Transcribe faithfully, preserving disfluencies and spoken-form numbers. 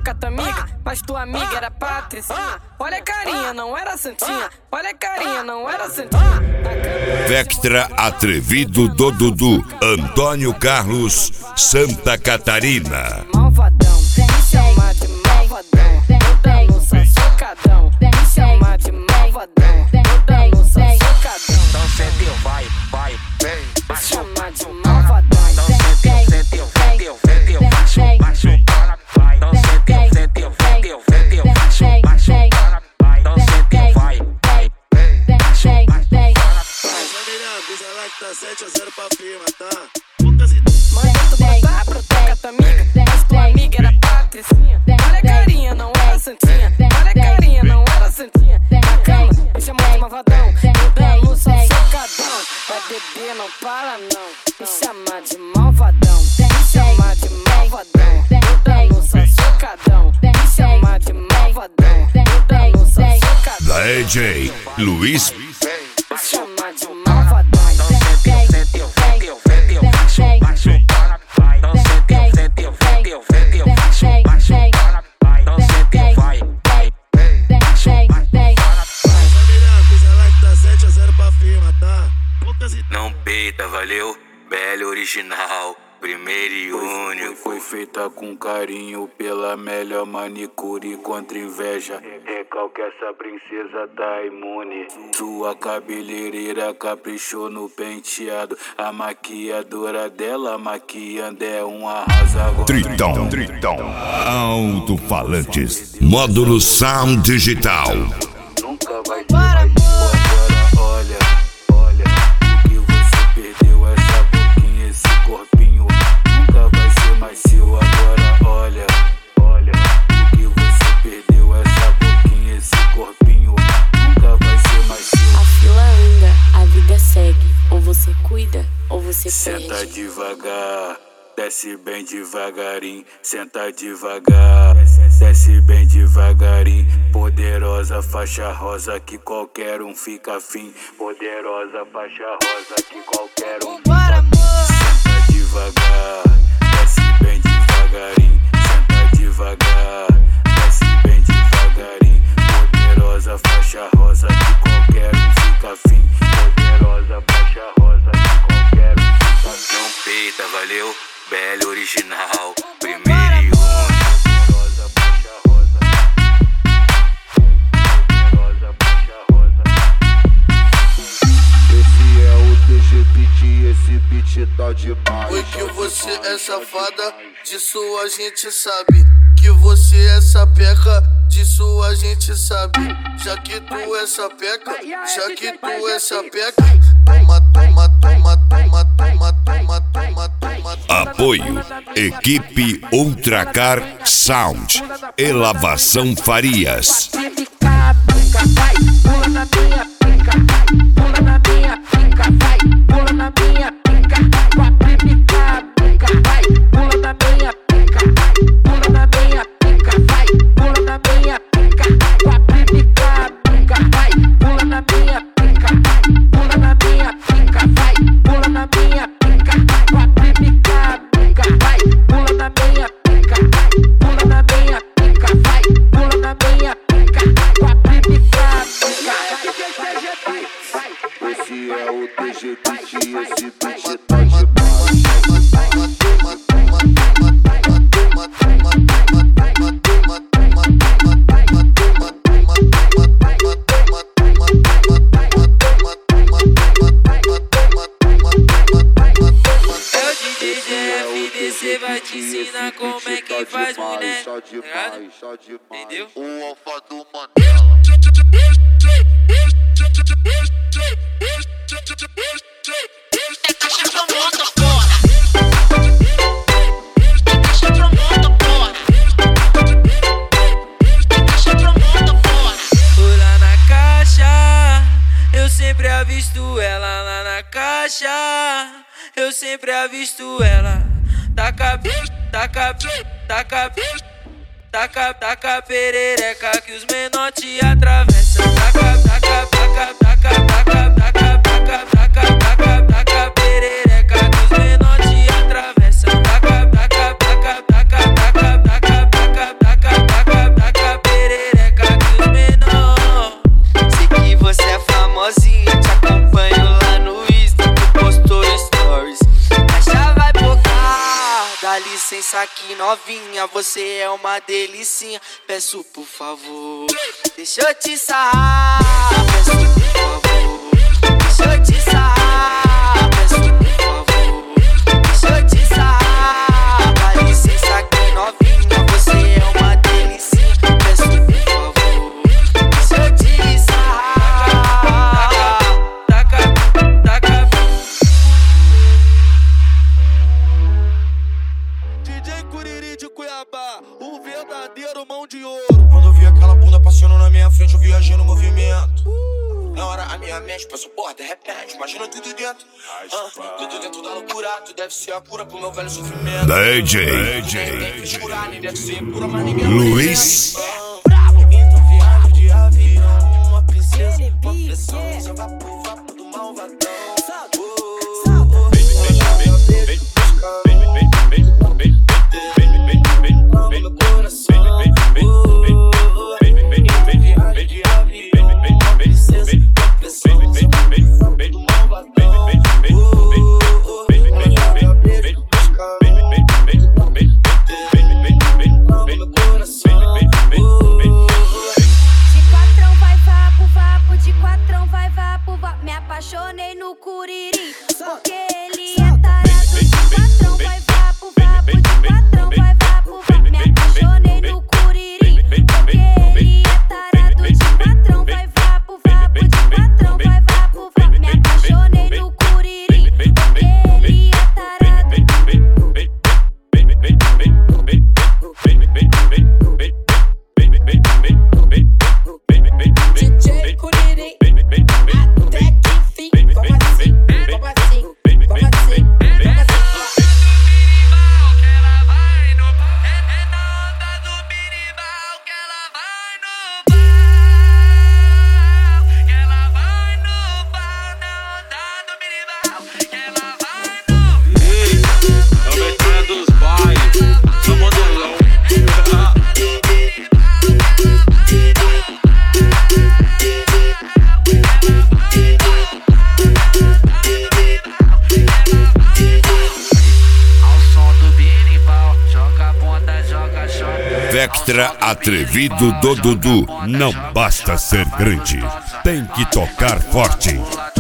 com a tua amiga, mas tua amiga era Patricinha. Olha a carinha, não era santinha. Olha a carinha, não era santinha. Vectra atrevido do Dudu, Antônio Carlos, Santa Catarina. Malvadão, me chama de malvadão. Toda nossa socadão. Me chama de malvadão. Toda nossa socadão. Então sentiu, vai, vai, vem. Me chama de malvadão. Então sentiu, sentiu, sentiu, sentiu. Baixo, baixo, para, vai. Então sentiu, sentiu, sentiu, sentiu. Baixo, baixo, para, vai. Então sentiu, vai, vai, vem. Baixo, baixo, para, vai. Família, avisa lá que tá sete a zero pra firma, tá? Manda tu botar pra tocar com a tua amiga, mas tua amiga era Patricinha. Olha a carinha, não era santinha. Olha a carinha, não era santinha. Na cama, me chamou de malvadão. Mudando só socadão. Vai beber, não para não. Me chama de malvadão. Me chama de malvadão. Mudando só socadão. Me chama de malvadão. Mudando só socadão. Da D J Luiz. Me chama de malvadão. Então sentiu, sentiu, sentiu, sentiu. Baixo, baixo, para, vai. Então sentiu, sentiu, sentiu, sentiu. Baixo, baixo, para, vai. Então sentiu, vai, vai, vem. Baixo, baixo, para, vai. Família, avisa lá que tá sete a zero pra firma, tá? Poucas ideias. Não peita, valeu? Bela original, primeiro e único. Foi feita com carinho pela melhor manicure contra inveja. Recalque, essa princesa tá imune. Sua cabeleireira caprichou no penteado. A maquiadora dela maquiando é um arraso. Tritão, Tritão. Alto-falantes. Módulo Sound Digital. Nunca vai ter mais isso agora, olha, olha. O que você perdeu, essa boquinha, esse corpinho. Nunca vai ser mais seu agora, olha, olha. O que você perdeu, essa boquinha, esse corpinho. Nunca vai ser mais seu. A fila anda, a vida segue. Ou você cuida, ou você Senta perde. devagar, desce bem devagarinho. Senta devagar, desce bem devagarinho. Poderosa faixa rosa que qualquer um fica afim. Poderosa faixa rosa que qualquer um fica afim. Senta devagar, desce bem devagarinho. Senta devagar, desce bem devagarinho. Poderosa faixa rosa que qualquer um fica afim. Poderosa faixa rosa que qualquer um fica afim. Não peita, valeu? Bela original, primeiro e único. Poderosa faixa rosa. Poderosa faixa rosa. Esse é o D G Beat, esse beat tá demais. Oi, que você é safada, disso a gente sabe. Que você é sapeca, disso a gente sabe. Já que tu é sapeca, já que tu é sapeca. Toma, toma, toma, toma, toma, toma, toma, toma. Apoio Equipe Ultracar Sound e Lavação Farias. Esse é o D G Beat, esse beat tá demais. Você vai te ensinar como é que faz, mulher. Entendeu? O alfa do Mandela. É caixa pra moto, porra. É caixa pra moto, porra. É caixa pra moto, porra. Fui lá na caixa, eu sempre avisto ela lá na caixa. Eu sempre avisto ela. Taca, taca, taca, taca, taca perereca que os menor te atravessam. Taca, taca, taca, taca, taca, taca, taca, taca, taca, taca perereca que os menor te atravessam. Taca, taca, taca, taca, taca, taca, taca, taca, Dá licença aqui, novinha, você é uma delicinha. Peço por favor, deixa eu te sarrar. Peço por favor, deixa eu te sarrar. Peço por favor, deixa eu te sarrar. Dá licença aqui, novinha, você é uma delicinha. Peço por favor, deixa eu te sarrar. Taca, taca, taca. D J Curiri de Cuiabá, o verdadeiro mão de ouro. Quando eu vi aquela bunda passando na minha frente, eu viajei no movimento. Na hora a minha mente passou, porra, de repente, imagina tudo dentro. Ah, tudo dentro da loucura, tu deve ser a cura pro meu velho sofrimento. D J Luiz Então viagem de avião, uma princesa, uma pressão, só vai pro vapo do malvadão. Apaixonei no Curiri, porque ele é tarado. De quatrão vai vapo, vapo, de quatrão vai vapo, vapo. Me apaixonei no Curiri, porque ele é tarado. De quatrão vai vapo, vapo, de quatrão vai vapo, vapo. Me apaixonei no Curiri, porque ele é tarado. D J Curiri. Vectra atrevido do Dudu. Não basta ser grande, tem que tocar forte.